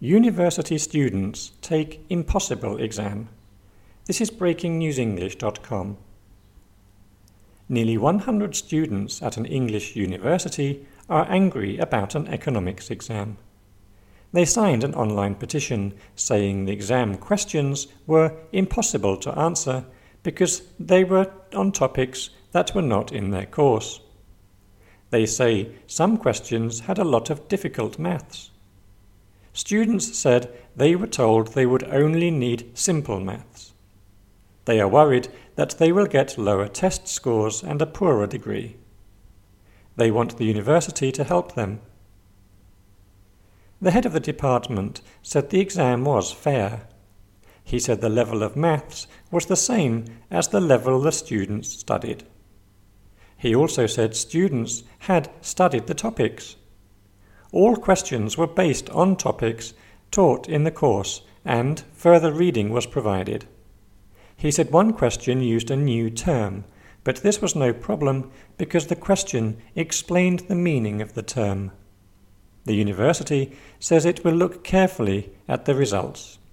University students take impossible exam. This is breakingnewsenglish.com. Nearly 100 students at an English university are angry about an economics exam. They signed an online petition saying the exam questions were impossible to answer because they were on topics that were not in their course. They say some questions had a lot of difficult maths. Students said they were told they would only need simple maths. They are worried that they will get lower test scores and a poorer degree. They want the university to help them. The head of the department said the exam was fair. He said the level of maths was the same as the level the students studied. He also said students had studied the topics. All questions were based on topics taught in the course, and further reading was provided. He said one question used a new term, but this was no problem because the question explained the meaning of the term. The university says it will look carefully at the results.